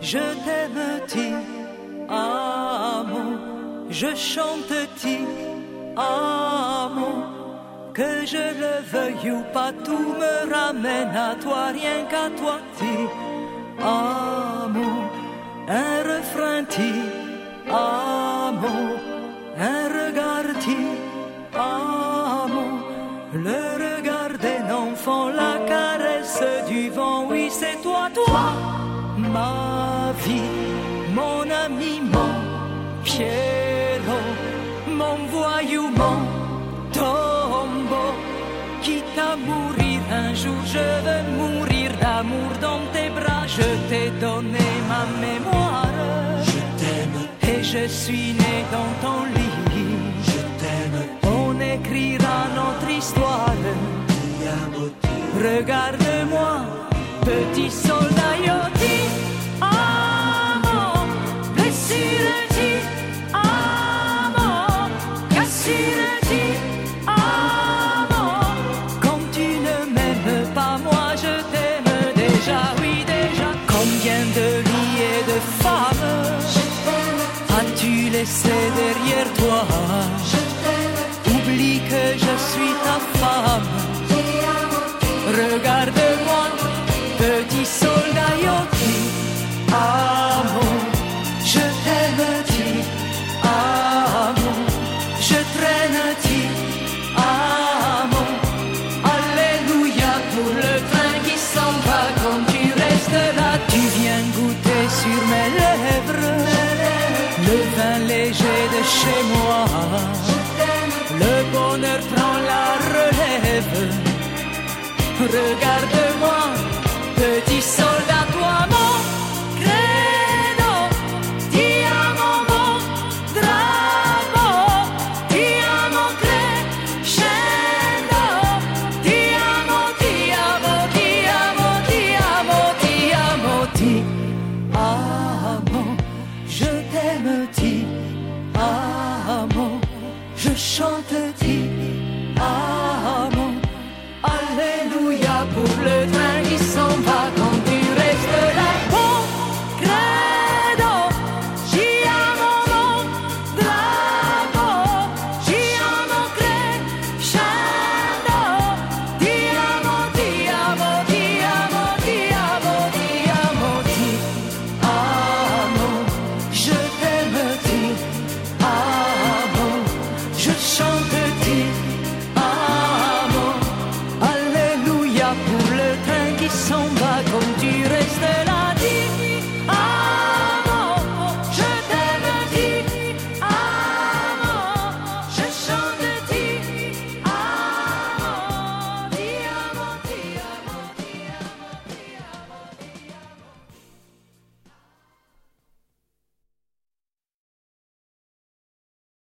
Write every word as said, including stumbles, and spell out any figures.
je t'aime, ti amo, je chante, ti amo. Que je le veuille ou pas, tout me ramène à toi, rien qu'à toi, ti amo. Un refrain, ti amo, un regard, ti amo. Le regard d'un enfant, la caresse du vent, oui c'est toi, toi, ma vie, mon ami, mon Piero, mon voyou, mon tombeau. Quitte à mourir un jour, je veux mourir d'amour dans tes bras. Je t'ai donné ma mémoire, je t'aime, et je suis né dans ton lit. Je t'aime, on écrira notre histoire. Regarde-moi, petit soldat, io ti amo, blessure ti amo, cassure ti amo. Comme tu ne m'aimes pas, moi je t'aime déjà, oui déjà. Combien de lits et de femmes as-tu laissé derrière toi? Oublie que je suis ta femme. Regarde-moi, petit soldat, io ti amo, je t'aime, ti amo, je traîne, ti amo. Alléluia pour le train qui s'en va, quand tu restes là, tu viens goûter sur mes lèvres le vin léger de chez moi. Le bonheur prend la relève. Regarde-moi, petit soldat, toi mon credo, ti amo mon drapeau, ti amo crescendo, ti amo, ti amo, ti amo, ti amo, ti amo, ti amo, je t'aime, ti amo, je chante.